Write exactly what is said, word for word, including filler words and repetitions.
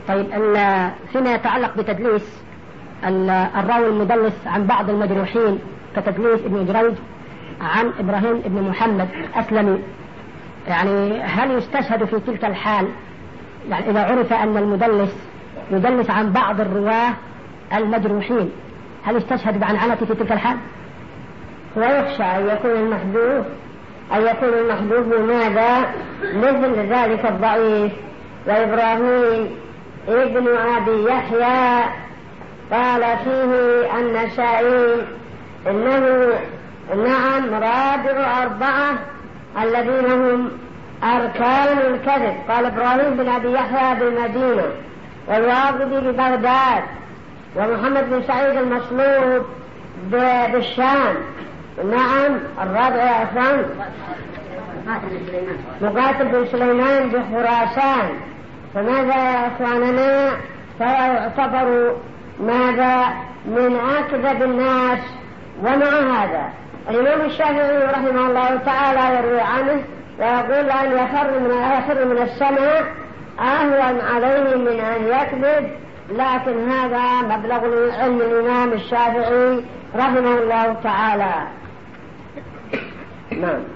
طيب فيما يتعلق بتدليس الراوي المدلس عن بعض المجروحين كتدليس ابن جريج عن إبراهيم ابن محمد أسلمي، يعني هل يستشهد في تلك الحال؟ يعني إذا عرف أن المدلس يدلس عن بعض الرواه المجروحين هل يستشهد بعنعنة في تلك الحال؟ ويخشى أن يكون المحذوف أن يكون المحذوف بماذا؟ مثل ذلك الضعيف. وإبراهيم ابن أبي يحيى قال فيه النسائي إنه نعم رابع أربعة الذين هم أركان الكذب. قال إبراهيم بن أبي يحيى بالمدينة، والواقدي ببغداد، ومحمد بن سعيد المصلوب بالشام. نعم الرابع يا أخوان مقاتل بن سليمان بخراسان. فماذا يا أخواننا؟ فيعتبر ماذا من أكذب الناس. ومع هذا الإمام الشافعي رحمه الله تعالى يروي عنه ويقول أن يخر من يخر من السماء أهون عليه من أن يكذب، لكن هذا مبلغ علم الإمام الشافعي رحمه الله تعالى. نعم.